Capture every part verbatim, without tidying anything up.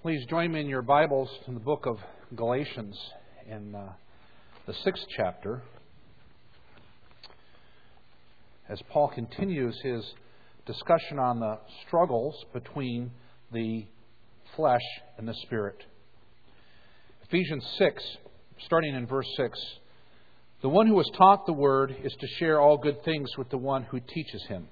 Please join me in your Bibles in the book of Galatians in uh, the sixth chapter as Paul continues his discussion on the struggles between the flesh and the Spirit. Ephesians six, starting in verse six, "The one who has taught the word is to share all good things with the one who teaches him.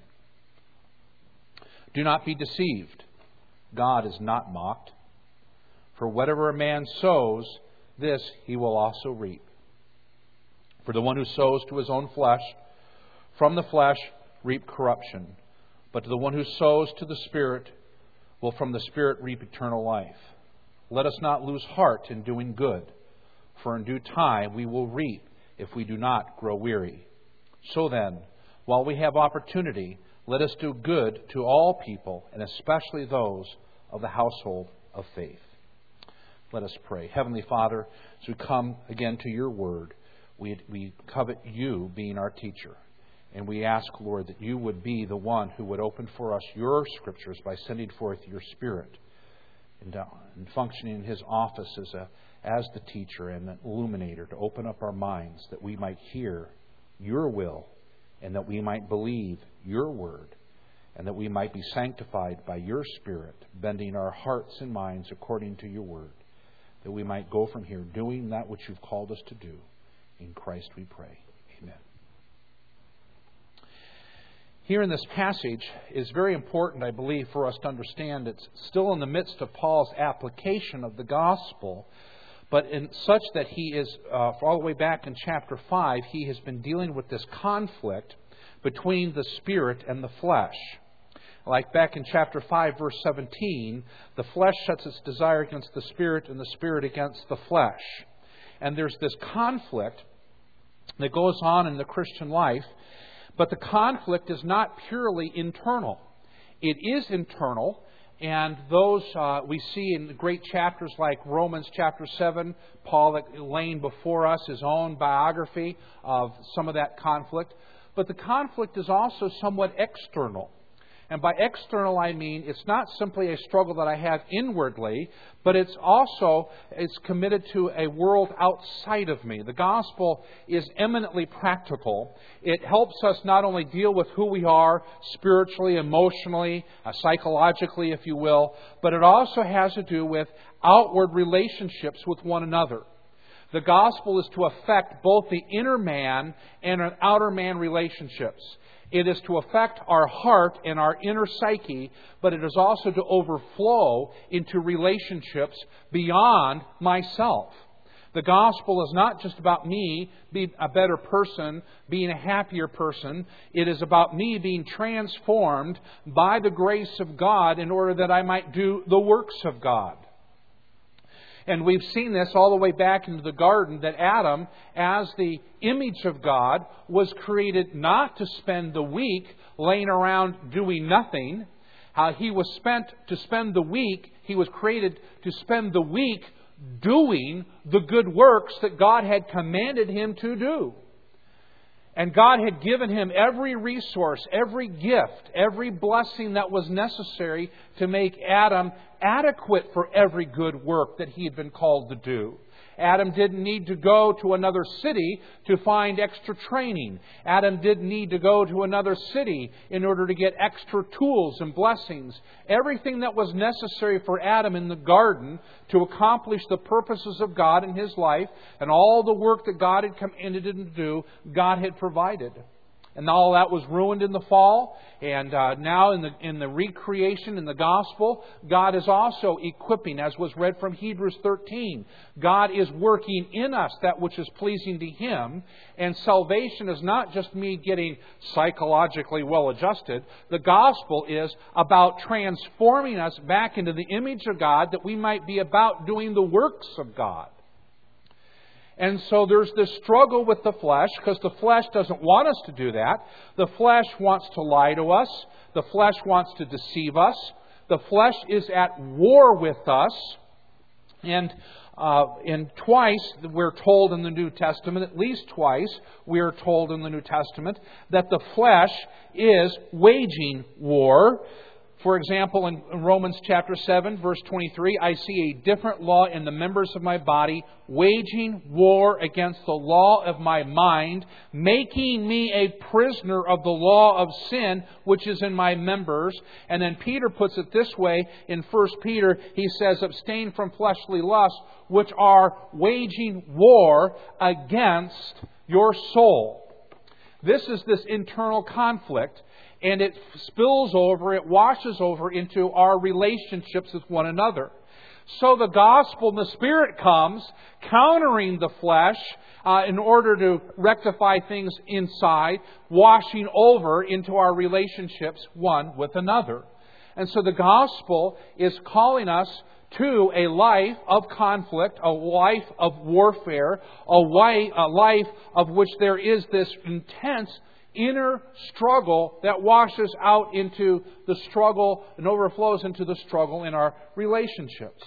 Do not be deceived. God is not mocked. For whatever a man sows, this he will also reap. For the one who sows to his own flesh, from the flesh reap corruption. But the one who sows to the Spirit will from the Spirit reap eternal life. Let us not lose heart in doing good, for in due time we will reap if we do not grow weary. So then, while we have opportunity, let us do good to all people, and especially those of the household of faith." Let us pray. Heavenly Father, as we come again to your word, we, we covet you being our teacher. And we ask, Lord, that you would be the one who would open for us your scriptures by sending forth your Spirit and, uh, and functioning in his office as, a, as the teacher and the illuminator to open up our minds that we might hear your will and that we might believe your word and that we might be sanctified by your Spirit, bending our hearts and minds according to your word, that we might go from here doing that which you've called us to do. In Christ we pray. Amen. Here in this passage is very important, I believe, for us to understand. It's still in the midst of Paul's application of the gospel, but in such that he is, uh, all the way back in chapter five, he has been dealing with this conflict between the Spirit and the flesh. Like back in chapter five, verse seventeen, the flesh sets its desire against the Spirit and the Spirit against the flesh. And there's this conflict that goes on in the Christian life, but the conflict is not purely internal. It is internal, and those uh, we see in great chapters like Romans chapter seven, Paul laying before us his own biography of some of that conflict. But the conflict is also somewhat external. And by external, I mean it's not simply a struggle that I have inwardly, but it's also it's committed to a world outside of me. The gospel is eminently practical. It helps us not only deal with who we are spiritually, emotionally, uh, psychologically, if you will, but it also has to do with outward relationships with one another. The gospel is to affect both the inner man and an outer man relationships. It is to affect our heart and our inner psyche, but it is also to overflow into relationships beyond myself. The gospel is not just about me being a better person, being a happier person. It is about me being transformed by the grace of God in order that I might do the works of God. And we've seen this all the way back into the garden, that Adam, as the image of God, was created not to spend the week laying around doing nothing. Uh, he was spent to spend the week, he was created to spend the week doing the good works that God had commanded him to do. And God had given him every resource, every gift, every blessing that was necessary to make Adam adequate for every good work that he had been called to do. Adam didn't need to go to another city to find extra training. Adam didn't need to go to another city in order to get extra tools and blessings. Everything that was necessary for Adam in the garden to accomplish the purposes of God in his life and all the work that God had commanded him to do, God had provided. And all that was ruined in the fall. And uh, now in the in the recreation in the gospel, God is also equipping, as was read from Hebrews thirteen. God is working in us that which is pleasing to Him. And salvation is not just me getting psychologically well adjusted. The gospel is about transforming us back into the image of God, that we might be about doing the works of God. And so there's this struggle with the flesh, because the flesh doesn't want us to do that. The flesh wants to lie to us. The flesh wants to deceive us. The flesh is at war with us. And uh, and twice we're told in the New Testament, at least twice we are told in the New Testament, that the flesh is waging war. For example, in Romans chapter seven, verse twenty-three, I see a different law in the members of my body, waging war against the law of my mind, making me a prisoner of the law of sin, which is in my members. And then Peter puts it this way in First Peter. He says, abstain from fleshly lusts, which are waging war against your soul. This is this internal conflict. And it spills over, it washes over into our relationships with one another. So the gospel and the Spirit comes, countering the flesh uh, in order to rectify things inside, washing over into our relationships one with another. And so the gospel is calling us to a life of conflict, a life of warfare, a life, a life of which there is this intense inner struggle that washes out into the struggle and overflows into the struggle in our relationships.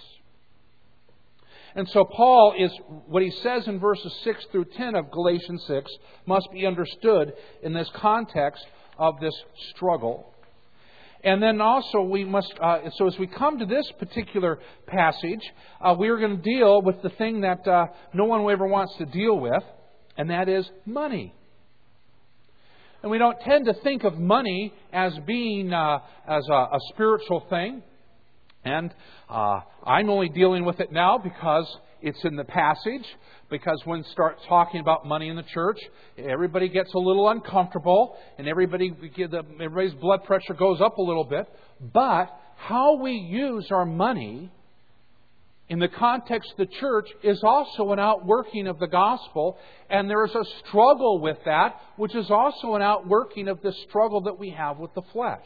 And so Paul is, what he says in verses six through ten of Galatians six must be understood in this context of this struggle. And then also we must, uh, so as we come to this particular passage, uh, we are going to deal with the thing that uh, no one ever wants to deal with, and that is money. And we don't tend to think of money as being uh, as a, a spiritual thing. And uh, I'm only dealing with it now because it's in the passage. Because when we start talking about money in the church, everybody gets a little uncomfortable, and everybody everybody's blood pressure goes up a little bit. But how we use our money in the context of the church is also an outworking of the gospel, and there is a struggle with that, which is also an outworking of the struggle that we have with the flesh.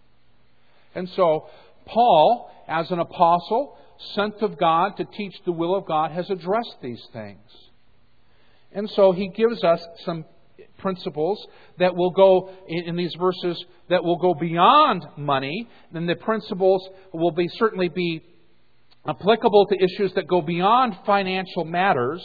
And so, Paul, as an apostle, sent of God to teach the will of God, has addressed these things. And so he gives us some principles that will go in, in these verses that will go beyond money. And the principles will be certainly be applicable to issues that go beyond financial matters,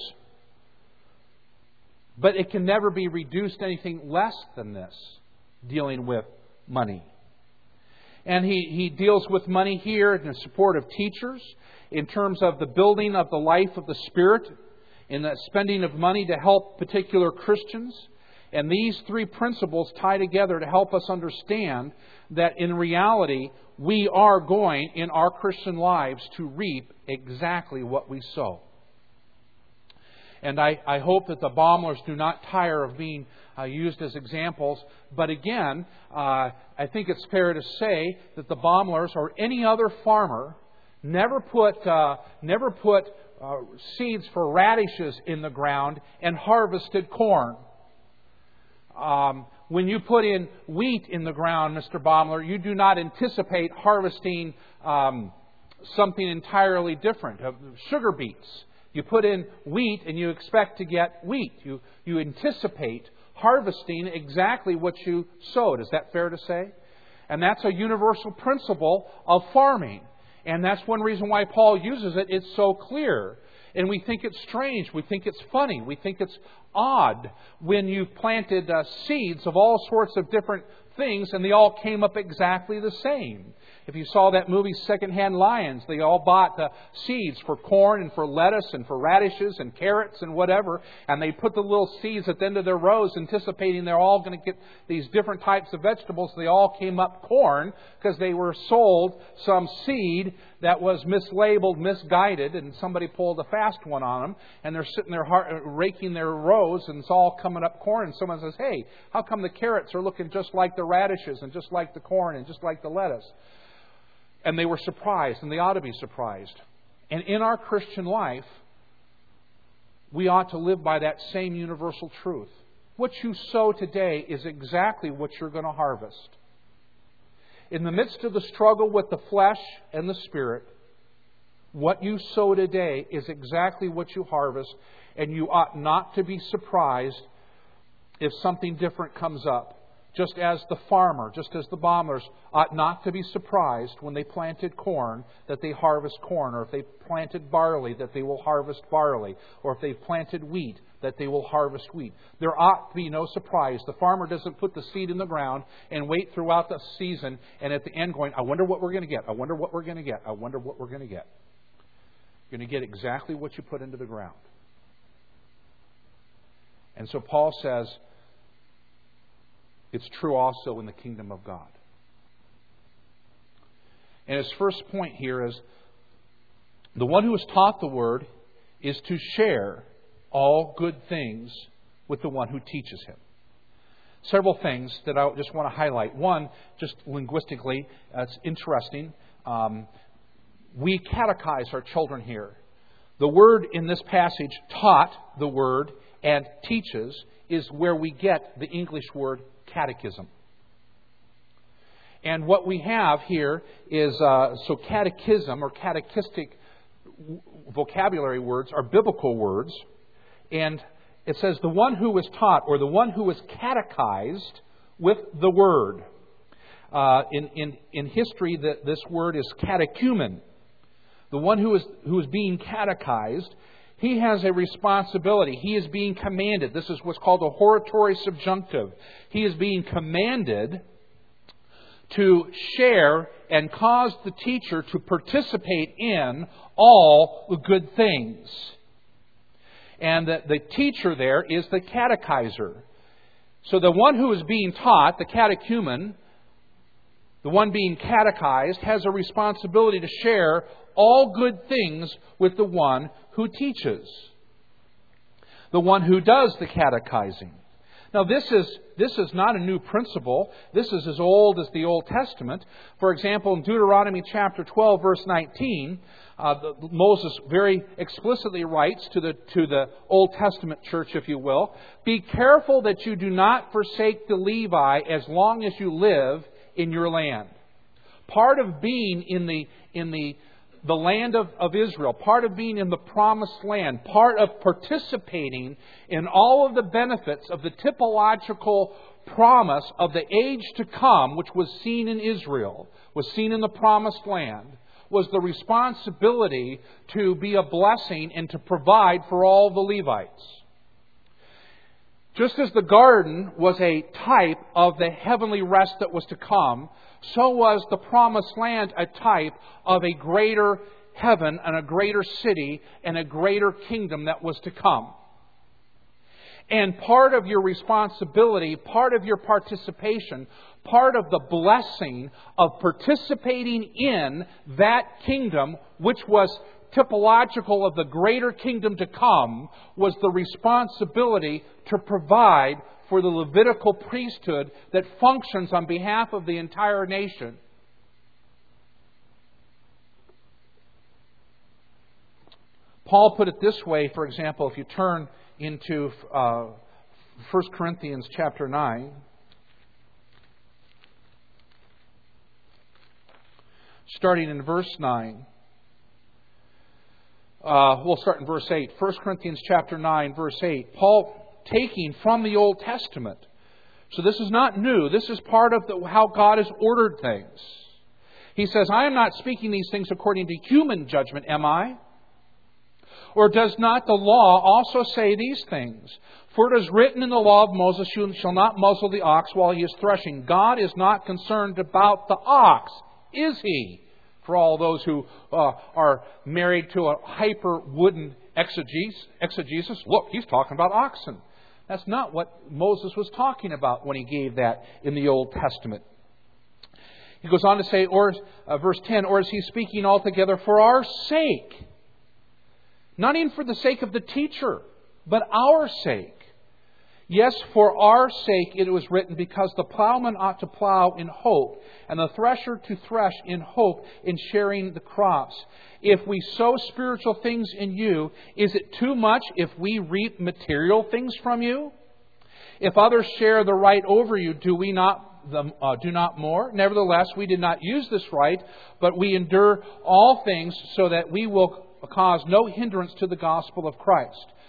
but it can never be reduced to anything less than this, dealing with money. And he, he deals with money here in the support of teachers, in terms of the building of the life of the Spirit, in the spending of money to help particular Christians. And these three principles tie together to help us understand that in reality, we are going in our Christian lives to reap exactly what we sow. And I, I hope that the Baumlers do not tire of being uh, used as examples. But again, uh, I think it's fair to say that the Baumlers or any other farmer never put uh, never put uh, seeds for radishes in the ground and harvested corn. Um, when you put in wheat in the ground, Mister Baumler, you do not anticipate harvesting um, something entirely different. Uh, sugar beets. You put in wheat and you expect to get wheat. You, you anticipate harvesting exactly what you sowed. Is that fair to say? And that's a universal principle of farming. And that's one reason why Paul uses it. It's so clear. And we think it's strange. We think it's funny. We think it's odd when you've planted uh, seeds of all sorts of different things and they all came up exactly the same. If you saw that movie Secondhand Lions, they all bought uh, seeds for corn and for lettuce and for radishes and carrots and whatever. And they put the little seeds at the end of their rows anticipating they're all going to get these different types of vegetables. They all came up corn because they were sold some seed that was mislabeled, misguided, and somebody pulled a fast one on them. And they're sitting there raking their rows and it's all coming up corn. And someone says, hey, how come the carrots are looking just like the radishes and just like the corn and just like the lettuce? And they were surprised, and they ought to be surprised. And in our Christian life, we ought to live by that same universal truth. What you sow today is exactly what you're going to harvest. In the midst of the struggle with the flesh and the spirit, what you sow today is exactly what you harvest, and you ought not to be surprised if something different comes up just as the farmer, just as the bombers ought not to be surprised when they planted corn that they harvest corn, or if they planted barley that they will harvest barley, or if they've planted wheat that they will harvest wheat. There ought to be no surprise. The farmer doesn't put the seed in the ground and wait throughout the season and at the end going, I wonder what we're going to get. I wonder what we're going to get. I wonder what we're going to get. You're going to get exactly what you put into the ground. And so Paul says, it's true also in the kingdom of God. And his first point here is, the one who is taught the Word is to share all good things with the one who teaches him. Several things that I just want to highlight. One, just linguistically, uh, it's interesting. Um, we catechize our children here. The word in this passage, taught the Word and teaches, is where we get the English word catechism. And what we have here is, uh, so catechism or catechistic vocabulary words are biblical words. And it says the one who was taught, or the one who was catechized with the Word. Uh, in, in, in history, the, this word is catechumen. The one who is, who is being catechized, he has a responsibility. He is being commanded. This is what's called a hortatory subjunctive. He is being commanded to share and cause the teacher to participate in all the good things. And the, the teacher there is the catechizer. So the one who is being taught, the catechumen, the one being catechized, has a responsibility to share all good things with the one who teaches, the one who does the catechizing. Now, this is this is not a new principle. This is as old as the Old Testament. For example, in Deuteronomy chapter twelve, verse nineteen, uh, the, Moses very explicitly writes to the to the Old Testament church, if you will, "Be careful that you do not forsake the Levi as long as you live in your land." Part of being in the in the the land of, of Israel, part of being in the promised land, part of participating in all of the benefits of the typological promise of the age to come, which was seen in Israel, was seen in the promised land, was the responsibility to be a blessing and to provide for all the Levites. Just as the garden was a type of the heavenly rest that was to come, so was the promised land a type of a greater heaven and a greater city and a greater kingdom that was to come. And part of your responsibility, part of your participation, part of the blessing of participating in that kingdom, which was typological of the greater kingdom to come, was the responsibility to provide for the Levitical priesthood that functions on behalf of the entire nation. Paul put it this way, for example, if you turn into uh, First Corinthians chapter nine, starting in verse nine. Uh, we'll start in verse eight. First Corinthians chapter nine, verse eight. Paul taking from the Old Testament. So this is not new. This is part of the, how God has ordered things. He says, I am not speaking these things according to human judgment, am I? Or does not the law also say these things? For it is written in the law of Moses, you shall not muzzle the ox while he is threshing. God is not concerned about the ox, is He? For all those who uh, are married to a hyper-wooden exegesis, exegesis, look, he's talking about oxen. That's not what Moses was talking about when he gave that in the Old Testament. He goes on to say, or uh, verse ten, or is he speaking altogether for our sake? Not even for the sake of the teacher, but our sake. Yes, for our sake it was written, because the plowman ought to plow in hope, and the thresher to thresh in hope in sharing the crops. If we sow spiritual things in you, is it too much if we reap material things from you? If others share the right over you, do we not the, uh, do not more? Nevertheless, we did not use this right, but we endure all things so that we will cause no hindrance to the gospel of Christ.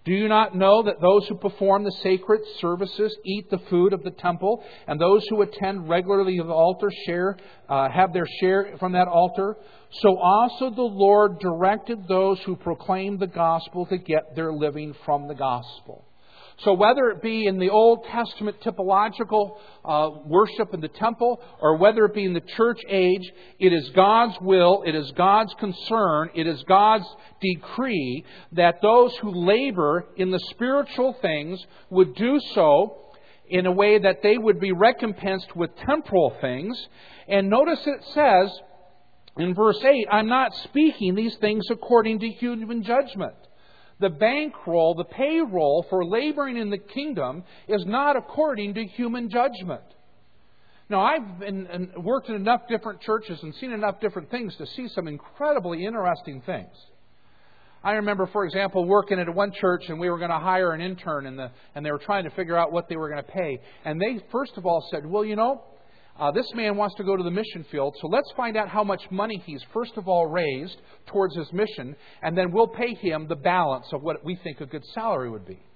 Do you not know that those who perform the sacred services eat the food of the temple, and those who attend regularly to the altar share uh, have their share from that altar? So also the Lord directed those who proclaim the gospel to get their living from the gospel. So whether it be in the Old Testament typological uh, worship in the temple, or whether it be in the church age, it is God's will, it is God's concern, it is God's decree that those who labor in the spiritual things would do so in a way that they would be recompensed with temporal things. And notice it says in verse eight, I'm not speaking these things according to human judgment. The bankroll, the payroll for laboring in the kingdom is not according to human judgment. Now, I've been and worked in enough different churches and seen enough different things to see some incredibly interesting things. I remember, for example, working at one church, and we were going to hire an intern, and, the, and they were trying to figure out what they were going to pay. And they, first of all, said, well, you know, Uh, this man wants to go to the mission field, so let's find out how much money he's first of all raised towards his mission, and then we'll pay him the balance of what we think a good salary would be.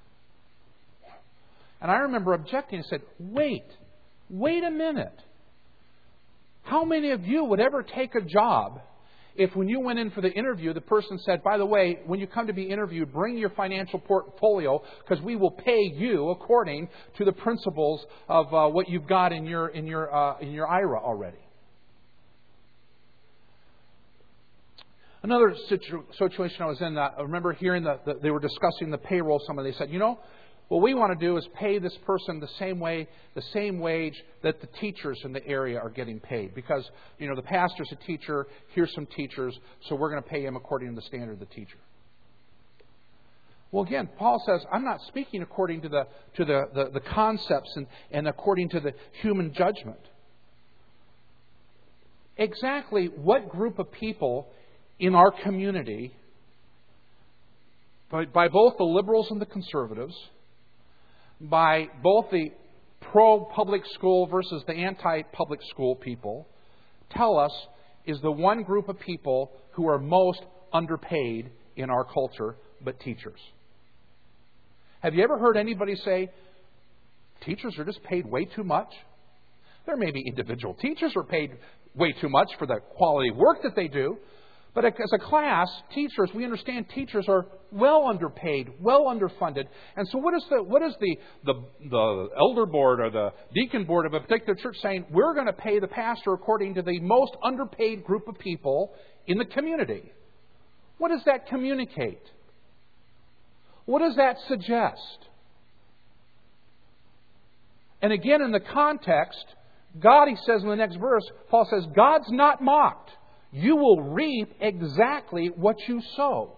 And I remember objecting and said, wait, wait a minute. How many of you would ever take a job if when you went in for the interview, the person said, by the way, when you come to be interviewed, bring your financial portfolio because we will pay you according to the principles of uh, what you've got in your in your uh, in your I R A already. Another situ- situation I was in, uh, I remember hearing that the, they were discussing the payroll. Somebody they said, you know, what we want to do is pay this person the same way, the same wage that the teachers in the area are getting paid. Because, you know, the pastor's a teacher, here's some teachers, so we're going to pay him according to the standard of the teacher. Well, again, Paul says, I'm not speaking according to the to the, the, the concepts and, and according to the human judgment. Exactly what group of people in our community, by, by both the liberals and the conservatives, by both the pro-public school versus the anti-public school people, tell us is the one group of people who are most underpaid in our culture, but teachers. Have you ever heard anybody say, teachers are just paid way too much? There may be individual teachers who are paid way too much for the quality work that they do. But as a class, teachers, we understand teachers are well underpaid, well underfunded. And so what is the what is the, the, the elder board or the deacon board of a particular church saying? We're going to pay the pastor according to the most underpaid group of people in the community. What does that communicate? What does that suggest? And again, in the context, God, he says in the next verse, Paul says, God's not mocked. You will reap exactly what you sow.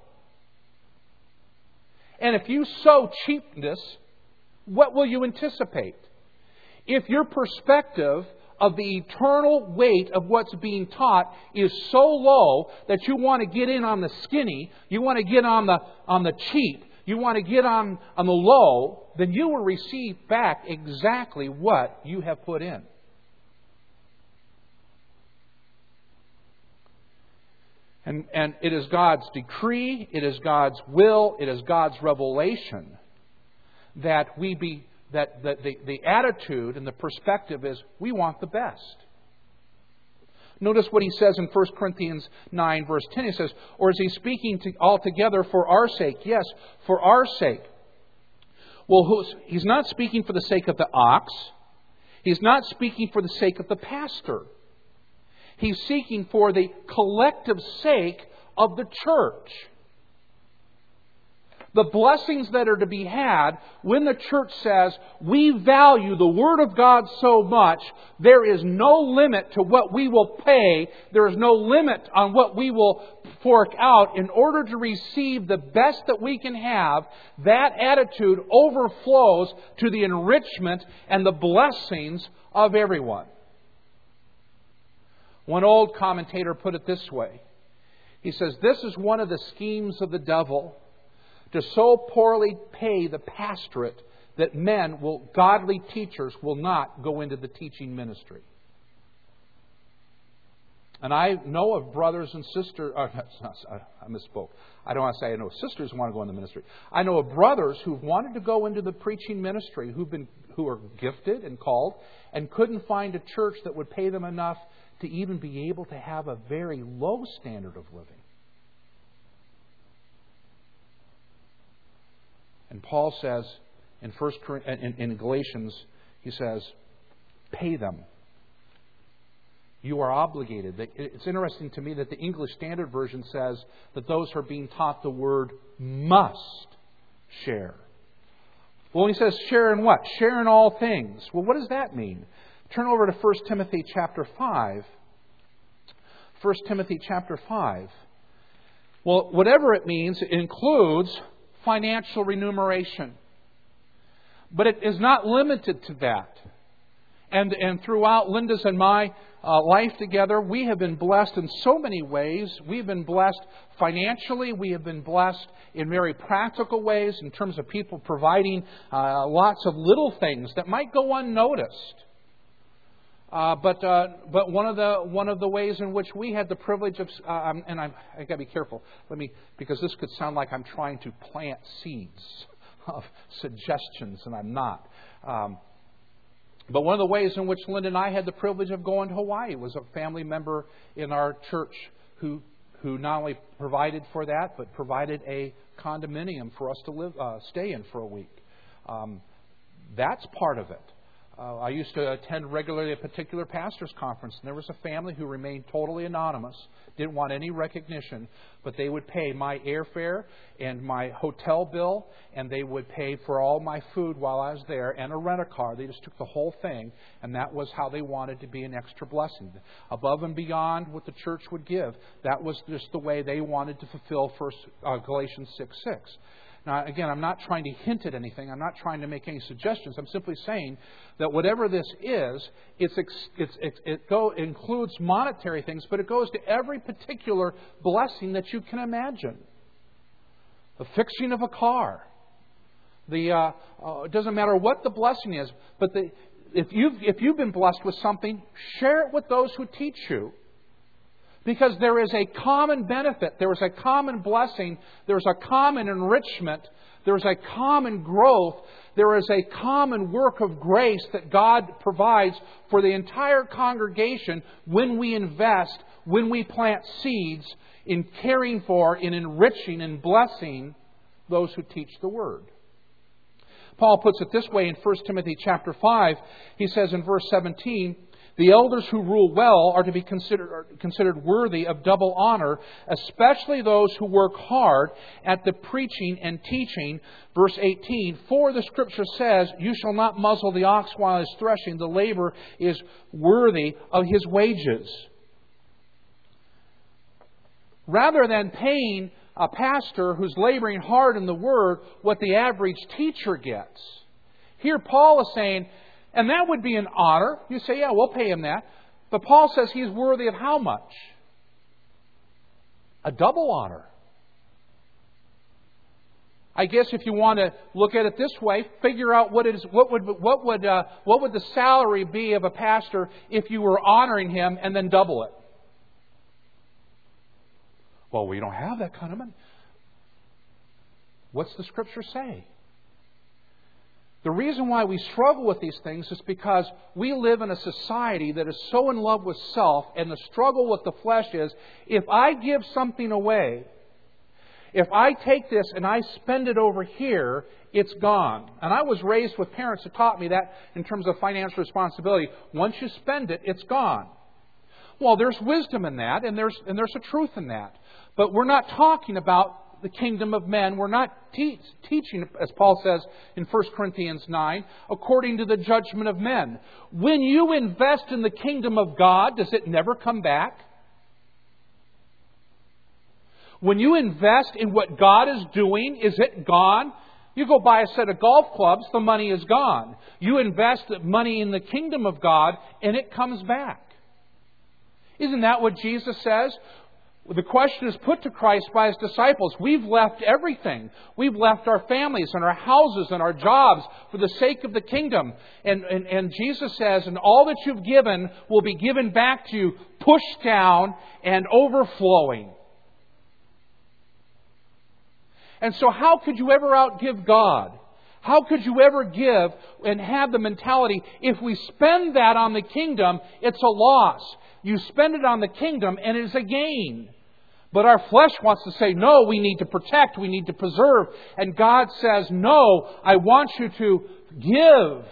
And if you sow cheapness, what will you anticipate? If your perspective of the eternal weight of what's being taught is so low that you want to get in on the skinny, you want to get on the on the cheap, you want to get on, on the low, then you will receive back exactly what you have put in. And, and it is God's decree, it is God's will, it is God's revelation that we be that, that the, the attitude and the perspective is we want the best. Notice what he says in First Corinthians nine, verse ten. He says, or is he speaking to, altogether for our sake? Yes, for our sake. Well, who's, he's not speaking for the sake of the ox. He's not speaking for the sake of the pastor. He's seeking for the collective sake of the church. The blessings that are to be had when the church says, we value the Word of God so much, there is no limit to what we will pay. There is no limit on what we will fork out in order to receive the best that we can have. That attitude overflows to the enrichment and the blessings of everyone. One old commentator put it this way. He says, this is one of the schemes of the devil, to so poorly pay the pastorate that men will, godly teachers will not go into the teaching ministry. And I know of brothers and sisters, uh, I misspoke. I don't want to say I know sisters who want to go in the ministry. I know of brothers who've wanted to go into the preaching ministry, who've been, who are gifted and called, and couldn't find a church that would pay them enough to even be able to have a very low standard of living. And Paul says in First in, in Galatians, he says, pay them. You are obligated. It's interesting to me that the English Standard Version says that those who are being taught the word must share. Well, when he says share in what? Share in all things. Well, what does that mean? Turn over to First Timothy chapter five. First Timothy chapter five. Well, whatever it means, it includes financial remuneration. But it is not limited to that. And, and throughout Linda's and my uh, life together, we have been blessed in so many ways. We've been blessed financially. We have been blessed in very practical ways in terms of people providing uh, lots of little things that might go unnoticed. Uh, but uh, but one of the one of the ways in which we had the privilege of uh, and I'm, I got to be careful. Let me because this could sound like I'm trying to plant seeds of suggestions, and I'm not. Um, But one of the ways in which Linda and I had the privilege of going to Hawaii was a family member in our church who who not only provided for that, but provided a condominium for us to live, uh, stay in for a week. Um, that's part of it. Uh, I used to attend regularly a particular pastor's conference, and there was a family who remained totally anonymous, didn't want any recognition, but they would pay my airfare and my hotel bill, and they would pay for all my food while I was there, and a rent-a-car. They just took the whole thing, and that was how they wanted to be an extra blessing. Above and beyond what the church would give, that was just the way they wanted to fulfill First uh, Galatians six six. Now, again, I'm not trying to hint at anything. I'm not trying to make any suggestions. I'm simply saying that whatever this is, it's, it's, it's, it go, includes monetary things, but it goes to every particular blessing that you can imagine. The fixing of a car. The uh, uh, it doesn't matter what the blessing is, but the, if you've if you've been blessed with something, share it with those who teach you. Because there is a common benefit, there is a common blessing, there is a common enrichment, there is a common growth, there is a common work of grace that God provides for the entire congregation when we invest, when we plant seeds in caring for, in enriching and blessing those who teach the Word. Paul puts it this way in First Timothy chapter five. He says in verse seventeen, the elders who rule well are to be considered, are considered worthy of double honor, especially those who work hard at the preaching and teaching. Verse eighteen, for the Scripture says, you shall not muzzle the ox while it is threshing. The labor is worthy of his wages. Rather than paying a pastor who's laboring hard in the Word what the average teacher gets, here Paul is saying, and that would be an honor. You say, yeah, we'll pay him that. But Paul says he's worthy of how much? A double honor. I guess if you want to look at it this way, figure out what is what would what would uh, what would the salary be of a pastor if you were honoring him and then double it. Well, we don't have that kind of money. What's the Scripture say? The reason why we struggle with these things is because we live in a society that is so in love with self, and the struggle with the flesh is, if I give something away, if I take this and I spend it over here, it's gone. And I was raised with parents who taught me that in terms of financial responsibility. Once you spend it, it's gone. Well, there's wisdom in that, and there's and there's a truth in that. But we're not talking about the kingdom of men. We're not te- teaching, as Paul says in First Corinthians nine, according to the judgment of men. When you invest in the kingdom of God, does it never come back? When you invest in what God is doing, is it gone? You go buy a set of golf clubs, the money is gone. You invest money in the kingdom of God, and it comes back. Isn't that what Jesus says? The question is put to Christ by His disciples. We've left everything. We've left our families and our houses and our jobs for the sake of the kingdom. And, and, and Jesus says, and all that you've given will be given back to you, pushed down and overflowing. And so how could you ever outgive God? How could you ever give and have the mentality, if we spend that on the kingdom, it's a loss. You spend it on the kingdom and it is a gain. But our flesh wants to say, no, we need to protect, we need to preserve. And God says, no, I want you to give.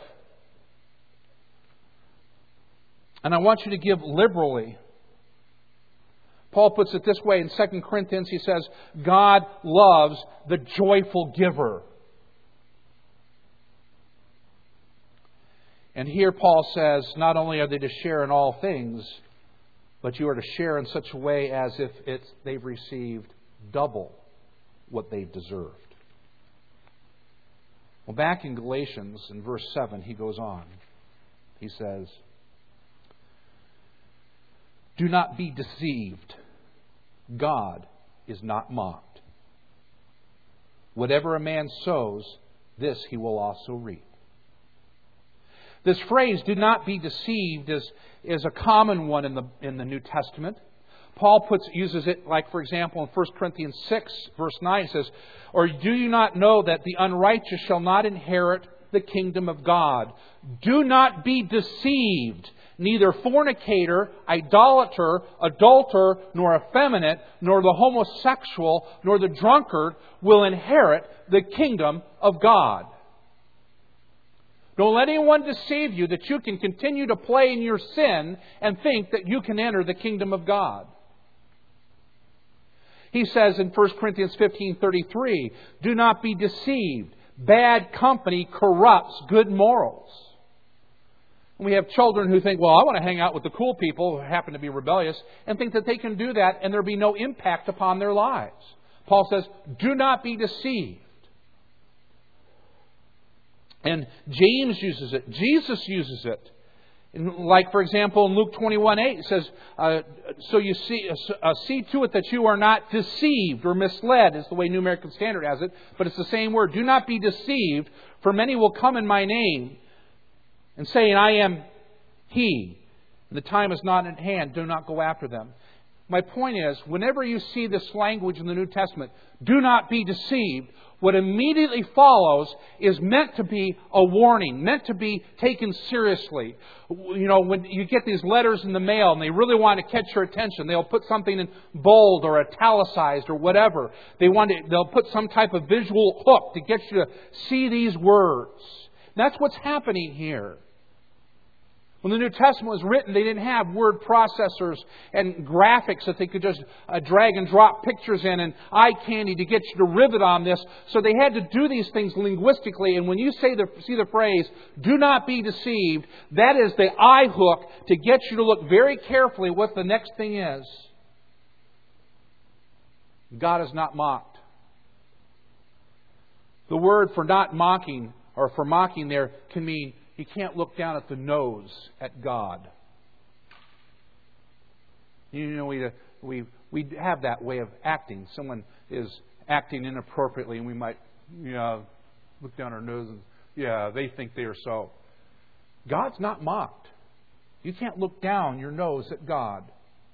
And I want you to give liberally. Paul puts it this way in Second Corinthians. He says, God loves the joyful giver. And here Paul says, not only are they to share in all things, but you are to share in such a way as if it's, they've received double what they've deserved. Well, back in Galatians, in verse seven, he goes on. He says, do not be deceived. God is not mocked. Whatever a man sows, this he will also reap. This phrase, do not be deceived, is, is a common one in the, in the New Testament. Paul puts, uses it, like, for example, in First Corinthians six, verse nine, it says, or do you not know that the unrighteous shall not inherit the kingdom of God? Do not be deceived. Neither fornicator, idolater, adulterer, nor effeminate, nor the homosexual, nor the drunkard will inherit the kingdom of God. Don't let anyone deceive you that you can continue to play in your sin and think that you can enter the kingdom of God. He says in First Corinthians fifteen thirty-three, do not be deceived. Bad company corrupts good morals. We have children who think, well, I want to hang out with the cool people who happen to be rebellious, and think that they can do that and there be no impact upon their lives. Paul says, do not be deceived. And James uses it. Jesus uses it. In, like, for example, in Luke twenty-one eight, it says, uh, so you see, uh, see to it that you are not deceived or misled, is the way New American Standard has it. But it's the same word. Do not be deceived, for many will come in my name and saying, I am He. And the time is not at hand. Do not go after them. My point is, whenever you see this language in the New Testament, do not be deceived, what immediately follows is meant to be a warning, meant to be taken seriously. You know, when you get these letters in the mail and they really want to catch your attention, they'll put something in bold or italicized or whatever. They want to, they'll put some type of visual hook to get you to see these words. That's what's happening here. When the New Testament was written, they didn't have word processors and graphics that they could just uh, drag and drop pictures in and eye candy to get you to rivet on this. So they had to do these things linguistically. And when you say the, see the phrase, do not be deceived, that is the eye hook to get you to look very carefully what the next thing is. God is not mocked. The word for not mocking, or for mocking there, can mean you can't look down at the nose at God. You know, we we we have that way of acting. Someone is acting inappropriately, and we might, you know, look down our nose and, yeah, they think they are so. God's not mocked. You can't look down your nose at God.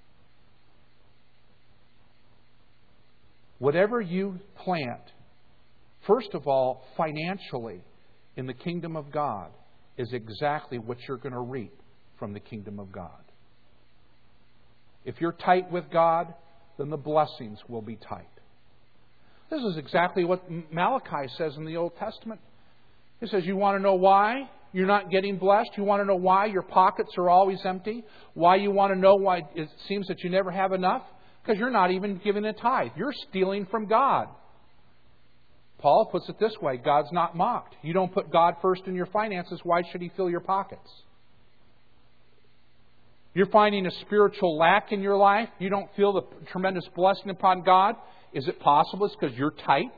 Whatever you plant, first of all, financially, in the kingdom of God, is exactly what you're going to reap from the kingdom of God. If you're tight with God, then the blessings will be tight. This is exactly what Malachi says in the Old Testament. He says, you want to know why you're not getting blessed? You want to know why your pockets are always empty? Why you want to know why it seems that you never have enough? Because you're not even giving a tithe. You're stealing from God. Paul puts it this way, God's not mocked. You don't put God first in your finances, why should He fill your pockets? You're finding a spiritual lack in your life, you don't feel the tremendous blessing upon God. Is it possible it's because you're tight?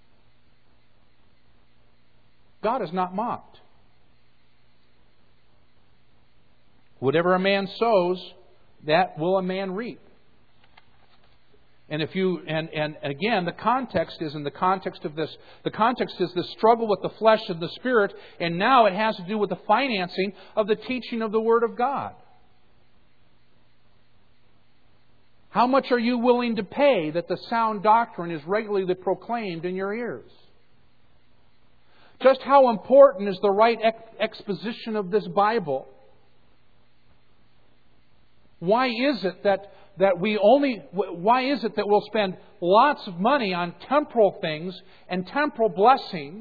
God is not mocked. Whatever a man sows, that will a man reap. And if you and, and again, the context is in the context of this. The context is this struggle with the flesh and the spirit, and now it has to do with the financing of the teaching of the Word of God. How much are you willing to pay that the sound doctrine is regularly proclaimed in your ears? Just how important is the right ex- exposition of this Bible? Why is it that that we only why is it that we'll spend lots of money on temporal things and temporal blessings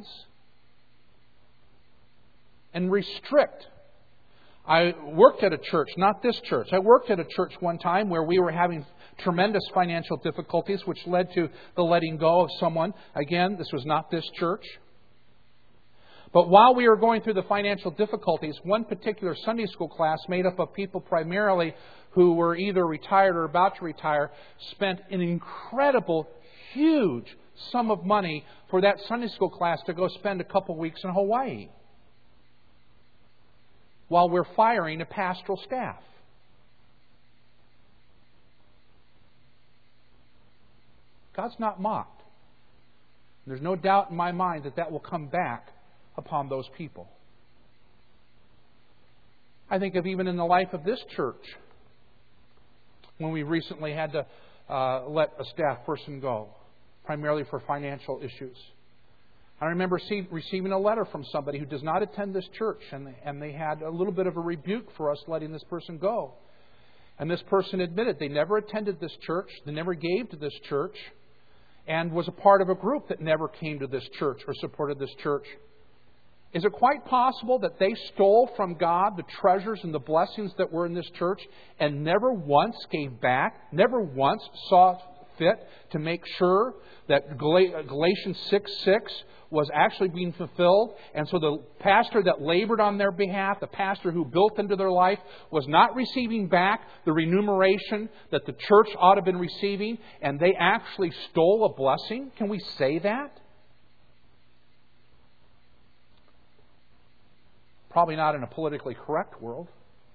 and restrict? I worked at a church, not this church. I worked at a church one time where we were having tremendous financial difficulties, which led to the letting go of someone. Again, this was not this church. But while we were going through the financial difficulties, one particular Sunday school class made up of people primarily who were either retired or about to retire, spent an incredible, huge sum of money for that Sunday school class to go spend a couple weeks in Hawaii while we're firing a pastoral staff. God's not mocked. There's no doubt in my mind that that will come back upon those people. I think of even in the life of this church, when we recently had to uh, let a staff person go, primarily for financial issues. I remember see, receiving a letter from somebody who does not attend this church, and they, and they had a little bit of a rebuke for us letting this person go. And this person admitted they never attended this church, they never gave to this church, and was a part of a group that never came to this church or supported this church. Is it quite possible that they stole from God the treasures and the blessings that were in this church and never once gave back, never once saw fit to make sure that Galatians six six was actually being fulfilled? And so the pastor that labored on their behalf, the pastor who built into their life, was not receiving back the remuneration that the church ought to have been receiving, and they actually stole a blessing? Can we say that? Probably not in a politically correct world.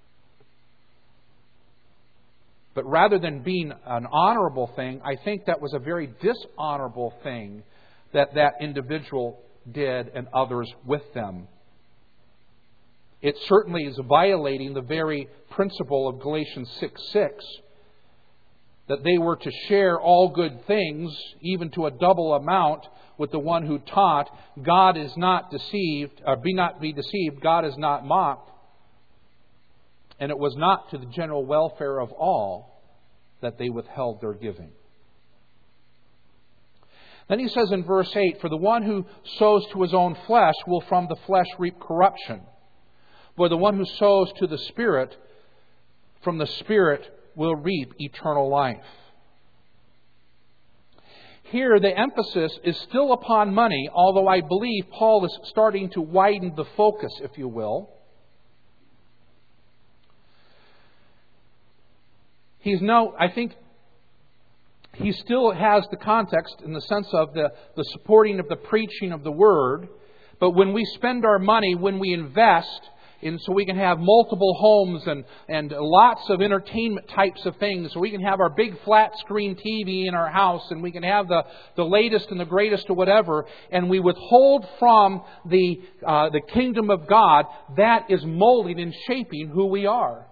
But rather than being an honorable thing, I think that was a very dishonorable thing that that individual did and others with them. It certainly is violating the very principle of Galatians six six, that they were to share all good things, even to a double amount, with the one who taught, God is not deceived, or be not be deceived, God is not mocked. And it was not to the general welfare of all that they withheld their giving. Then he says in verse eight, for the one who sows to his own flesh will from the flesh reap corruption. But the one who sows to the Spirit, from the Spirit will reap eternal life. Here the emphasis is still upon money, although I believe Paul is starting to widen the focus, if you will. He's no, I think he still has the context in the sense of the, the supporting of the preaching of the Word. But when we spend our money, when we invest, in, so we can have multiple homes and, and lots of entertainment types of things. So we can have our big flat screen T V in our house, and we can have the, the latest and the greatest or whatever, and we withhold from the, uh, the kingdom of God, that is molding and shaping who we are.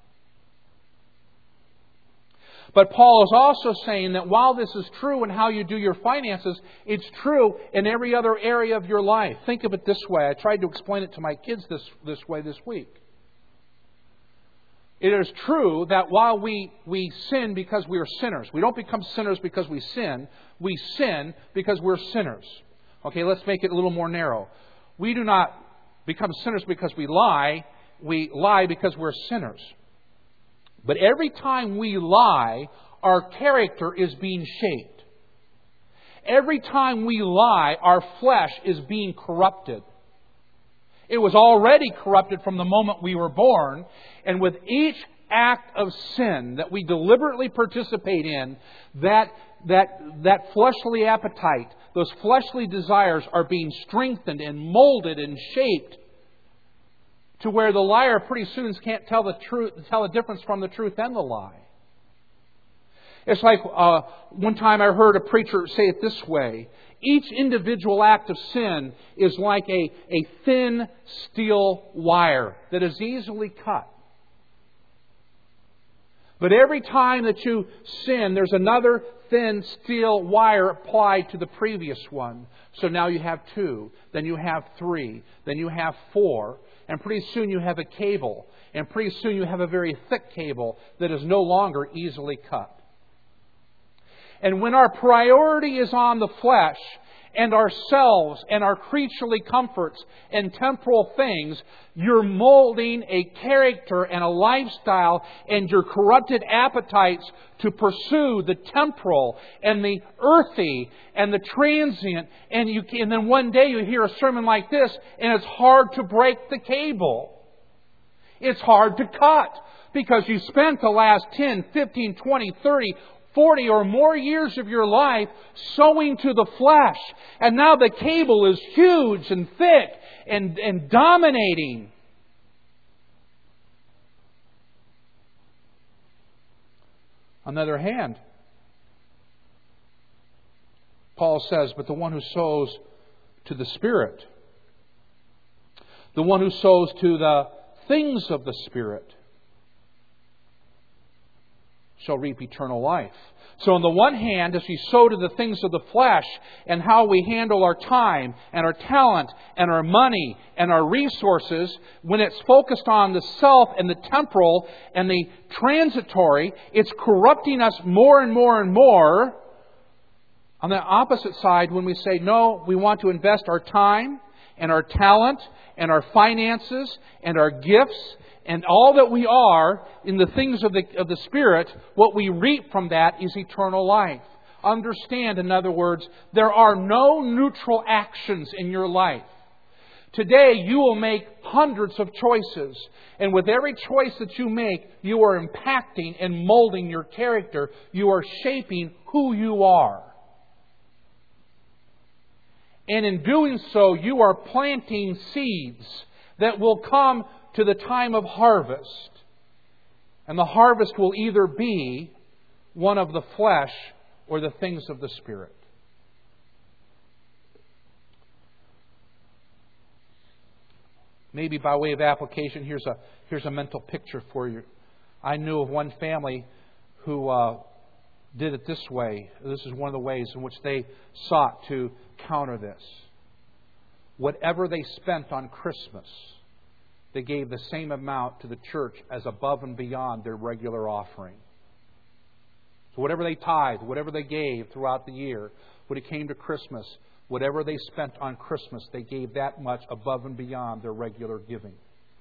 But Paul is also saying that while this is true in how you do your finances, it's true in every other area of your life. Think of it this way. I tried to explain it to my kids this, this way this week. It is true that while we, we sin because we are sinners, we don't become sinners because we sin. We sin because we're sinners. Okay, let's make it a little more narrow. We do not become sinners because we lie. We lie because we're sinners. But every time we lie, our character is being shaped. Every time we lie, our flesh is being corrupted. It was already corrupted from the moment we were born. And with each act of sin that we deliberately participate in, that, that, that fleshly appetite, those fleshly desires are being strengthened and molded and shaped to where the liar pretty soon can't tell the truth, tell the difference from the truth and the lie. It's like uh, one time I heard a preacher say it this way. Each individual act of sin is like a, a thin steel wire that is easily cut. But every time that you sin, there's another thin steel wire applied to the previous one. So now you have two, then you have three, then you have four, and pretty soon you have a cable. And pretty soon you have a very thick cable that is no longer easily cut. And when our priority is on the flesh and ourselves and our creaturely comforts and temporal things, you're molding a character and a lifestyle and your corrupted appetites to pursue the temporal and the earthy and the transient. And, you, and then one day you hear a sermon like this and it's hard to break the cable. It's hard to cut because you spent the last ten, fifteen, twenty, thirty, forty or more years of your life sowing to the flesh. And now the cable is huge and thick and, and dominating. On the other hand, Paul says, but the one who sows to the Spirit, the one who sows to the things of the Spirit, shall reap eternal life. So on the one hand, as we sow to the things of the flesh and how we handle our time and our talent and our money and our resources, when it's focused on the self and the temporal and the transitory, it's corrupting us more and more and more. On the opposite side, when we say, no, we want to invest our time and our talent and our finances and our gifts and all that we are in the things of the, of the Spirit, what we reap from that is eternal life. Understand, in other words, there are no neutral actions in your life. Today you will make hundreds of choices. And with every choice that you make, you are impacting and molding your character. You are shaping who you are. And in doing so, you are planting seeds that will come to the time of harvest. And the harvest will either be one of the flesh or the things of the Spirit. Maybe by way of application, here's a, here's a mental picture for you. I knew of one family who uh, did it this way. This is one of the ways in which they sought to counter this. Whatever they spent on Christmas, they gave the same amount to the church as above and beyond their regular offering. So whatever they tithed, whatever they gave throughout the year, when it came to Christmas, whatever they spent on Christmas, they gave that much above and beyond their regular giving.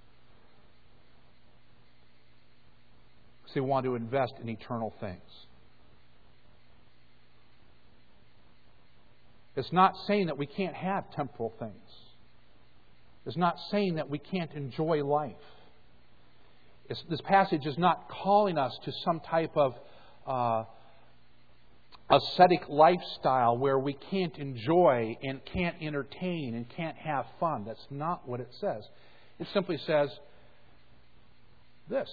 Because they want to invest in eternal things. It's not saying that we can't have temporal things. It's not saying that we can't enjoy life. It's, this passage is not calling us to some type of uh, ascetic lifestyle where we can't enjoy and can't entertain and can't have fun. That's not what it says. It simply says this.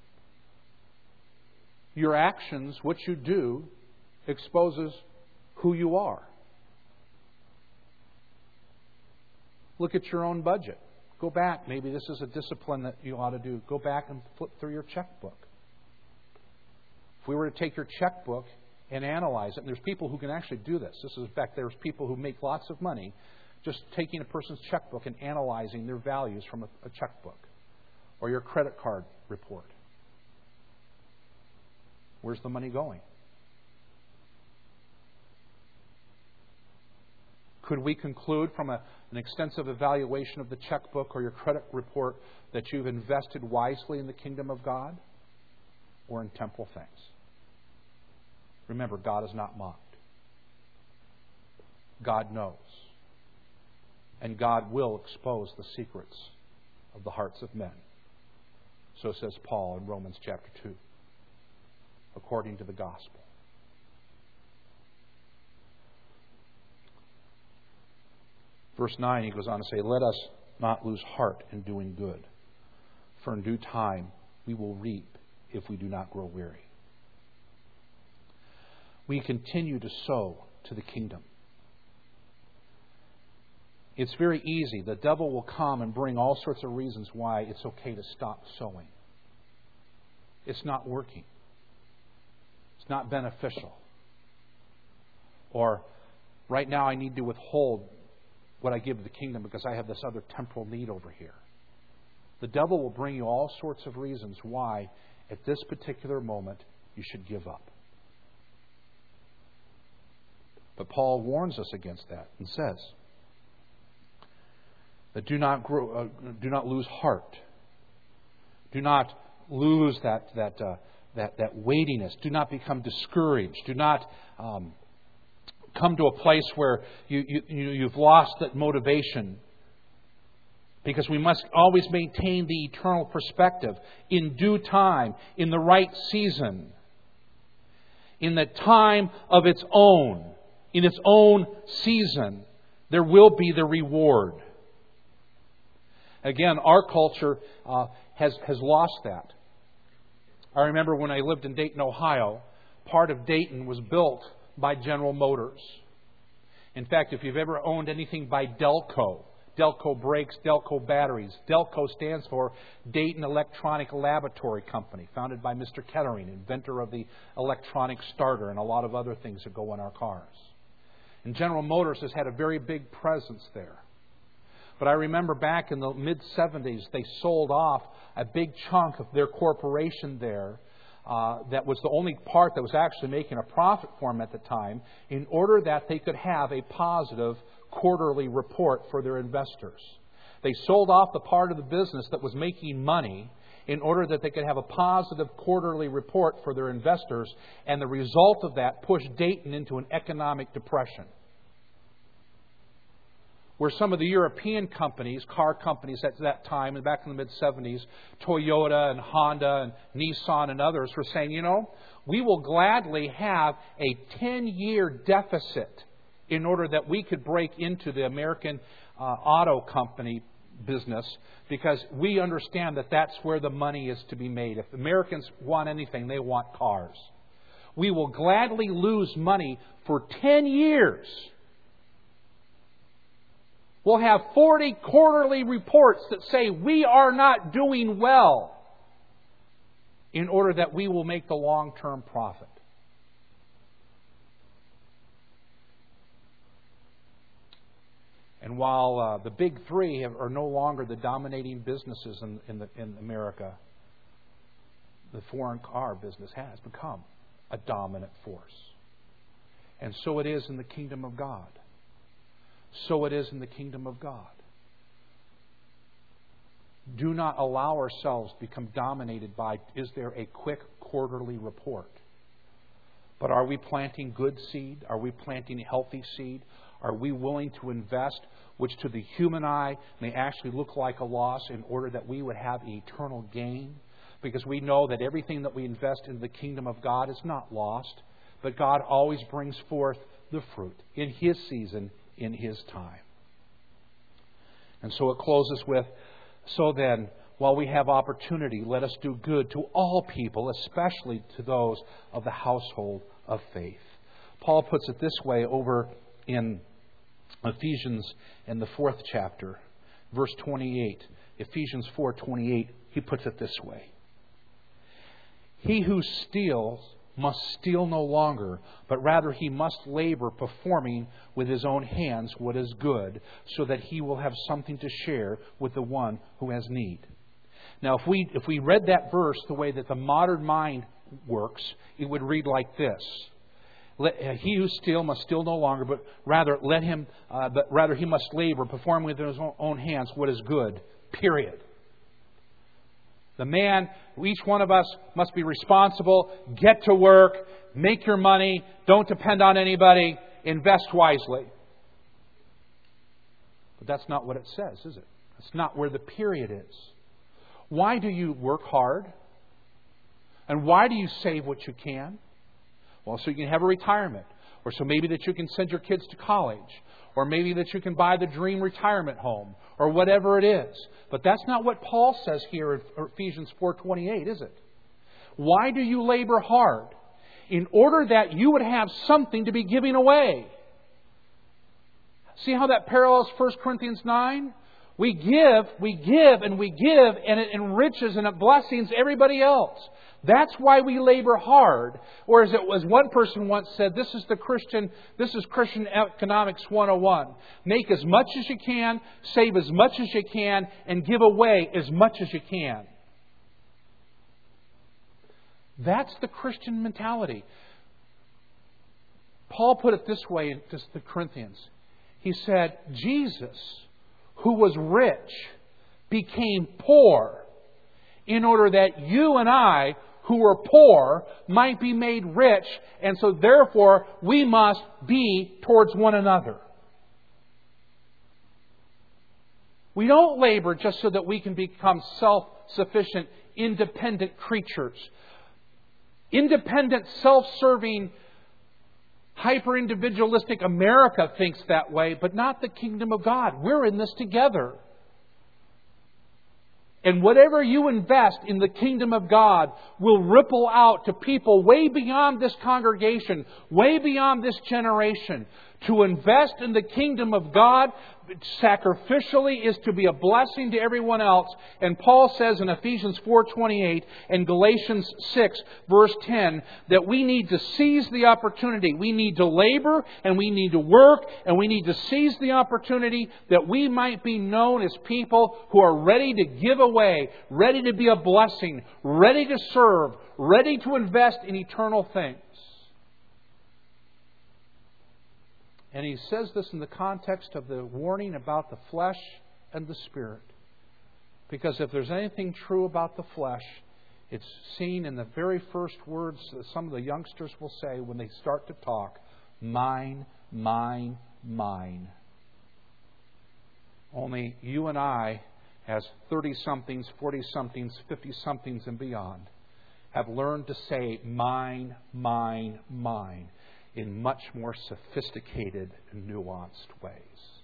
Your actions, what you do, exposes who you are. Look at your own budget. Go back. Maybe this is a discipline that you ought to do. Go back and flip through your checkbook. If we were to take your checkbook and analyze it, and there's people who can actually do this. This is, in fact, there's people who make lots of money just taking a person's checkbook and analyzing their values from a, a checkbook or your credit card report. Where's the money going? Could we conclude from a, an extensive evaluation of the checkbook or your credit report that you've invested wisely in the kingdom of God or in temporal things? Remember, God is not mocked. God knows. And God will expose the secrets of the hearts of men. So says Paul in Romans chapter two, according to the gospel. Verse nine, he goes on to say, let us not lose heart in doing good, for in due time we will reap if we do not grow weary. we continue to sow to the kingdom. It's very easy. The devil will come and bring all sorts of reasons why it's okay to stop sowing. It's not working. It's not beneficial. Or, right now I need to withhold what I give to the kingdom because I have this other temporal need over here. The devil will bring you all sorts of reasons why, at this particular moment, you should give up. But Paul warns us against that and says that do not grow, uh, do not lose heart. Do not lose that that uh, that that weightiness. Do not become discouraged. Do not um, come to a place where you, you you've lost that motivation. Because we must always maintain the eternal perspective. In due time, in the right season, in the time of its own, in its own season, there will be the reward. Again, our culture uh, has, has lost that. I remember when I lived in Dayton, Ohio, part of Dayton was built by General Motors. In fact, if you've ever owned anything by Delco, Delco Brakes, Delco Batteries. Delco stands for Dayton Electronic Laboratory Company, founded by Mister Kettering, inventor of the electronic starter and a lot of other things that go in our cars. And General Motors has had a very big presence there. But I remember back in the mid-seventies, they sold off a big chunk of their corporation there uh, that was the only part that was actually making a profit for them at the time, in order that they could have a positive quarterly report for their investors. They sold off the part of the business that was making money in order that they could have a positive quarterly report for their investors, and the result of that pushed Dayton into an economic depression. Where some of the European companies, car companies at that time, and back in the mid-seventies, Toyota and Honda and Nissan and others were saying, you know, we will gladly have a ten-year deficit in order that we could break into the American uh, auto company business, because we understand that that's where the money is to be made. If Americans want anything, they want cars. We will gladly lose money for ten years. We'll have forty quarterly reports that say we are not doing well, in order that we will make the long-term profit. And while uh, the big three have, are no longer the dominating businesses in, in, the, in America, the foreign car business has become a dominant force. And so it is in the kingdom of God. So it is in the kingdom of God. Do not allow ourselves to become dominated by, is there a quick quarterly report? But are we planting good seed? Are we planting healthy seed? Are we willing to invest, which to the human eye may actually look like a loss, in order that we would have eternal gain? Because we know that everything that we invest in the kingdom of God is not lost, but God always brings forth the fruit in His season, in His time. And so it closes with, so then, while we have opportunity, let us do good to all people, especially to those of the household of faith. Paul puts it this way over in Ephesians in the fourth chapter, verse twenty-eight. Ephesians four twenty-eight, he puts it this way. He who steals must steal no longer, but rather he must labor, performing with his own hands what is good, so that he will have something to share with the one who has need. Now, if we if we read that verse the way that the modern mind works, it would read like this. Let, uh, he who steals must steal no longer, but rather let him. Uh, but rather he must labor, perform with his own, own hands what is good. Period. The man, each one of us, must be responsible. Get to work. Make your money. Don't depend on anybody. Invest wisely. But that's not what it says, is it? That's not where the period is. Why do you work hard? And why do you save what you can? Well, so you can have a retirement. Or so maybe that you can send your kids to college. Or maybe that you can buy the dream retirement home. Or whatever it is. But that's not what Paul says here in Ephesians four twenty-eight, is it? Why do you labor hard? in order that you would have something to be giving away. See how that parallels First Corinthians nine? We give, we give, and we give, and it enriches and it blessings everybody else. That's why we labor hard. Or as it was one person once said, this is the Christian, this is Christian Economics one oh one. Make as much as you can, save as much as you can, and give away as much as you can. That's the Christian mentality. Paul put it this way to the Corinthians. He said, Jesus, who was rich, became poor in order that you and I, who were poor, might be made rich. And so therefore, we must be towards one another. We don't labor just so that we can become self-sufficient, independent creatures. Independent, self-serving, hyper-individualistic America thinks that way, but not the kingdom of God. We're in this together. And whatever you invest in the kingdom of God will ripple out to people way beyond this congregation, way beyond this generation. To invest in the kingdom of God sacrificially is to be a blessing to everyone else. And Paul says in Ephesians four twenty-eight and Galatians six verse ten that we need to seize the opportunity. We need to labor and we need to work and we need to seize the opportunity that we might be known as people who are ready to give away, ready to be a blessing, ready to serve, ready to invest in eternal things. And he says this in the context of the warning about the flesh and the spirit. Because if there's anything true about the flesh, it's seen in the very first words that some of the youngsters will say when they start to talk. Mine, mine, mine. Only you and I, as thirty-somethings, forty-somethings, fifty-somethings and beyond, have learned to say mine, mine, mine, in much more sophisticated and nuanced ways.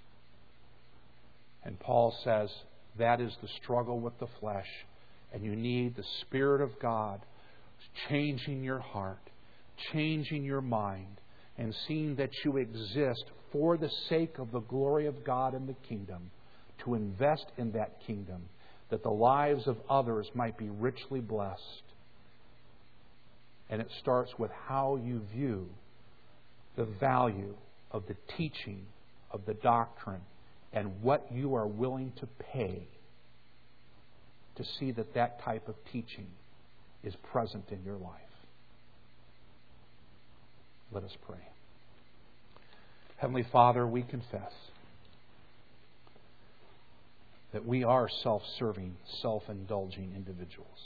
And Paul says that is the struggle with the flesh, and you need the Spirit of God changing your heart, changing your mind, and seeing that you exist for the sake of the glory of God and the kingdom, to invest in that kingdom, that the lives of others might be richly blessed. And it starts with how you view the value of the teaching of the doctrine and what you are willing to pay to see that that type of teaching is present in your life. Let us pray. Heavenly Father, we confess that we are self-serving, self-indulging individuals.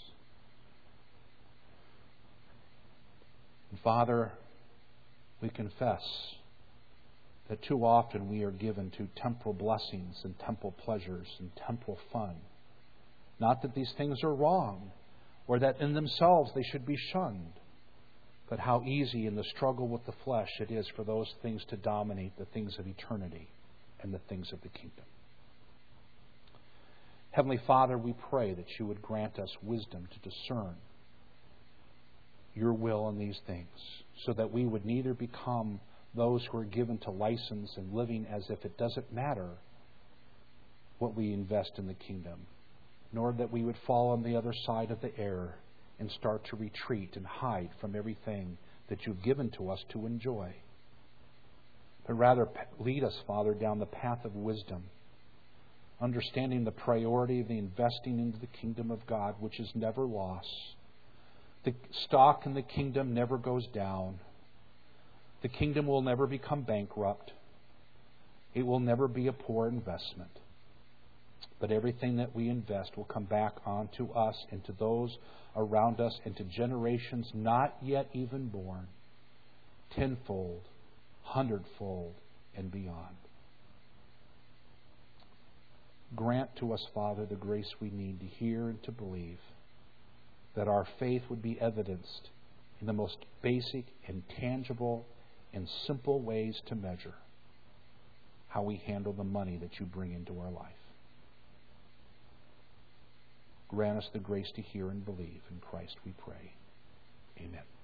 And Father, we confess that too often we are given to temporal blessings and temporal pleasures and temporal fun. Not that these things are wrong or that in themselves they should be shunned, but how easy in the struggle with the flesh it is for those things to dominate the things of eternity and the things of the kingdom. Heavenly Father, we pray that you would grant us wisdom to discern your will in these things, so that we would neither become those who are given to license and living as if it doesn't matter what we invest in the kingdom, nor that we would fall on the other side of the error and start to retreat and hide from everything that you've given to us to enjoy. But rather lead us, Father, down the path of wisdom, understanding the priority of the investing into the kingdom of God, which is never lost. The stock in the kingdom never goes down. The kingdom will never become bankrupt. It will never be a poor investment. But everything that we invest will come back onto us and to those around us and to generations not yet even born, tenfold, hundredfold, and beyond. Grant to us, Father, the grace we need to hear and to believe, that our faith would be evidenced in the most basic and tangible and simple ways to measure how we handle the money that you bring into our life. Grant us the grace to hear and believe. In Christ we pray. Amen.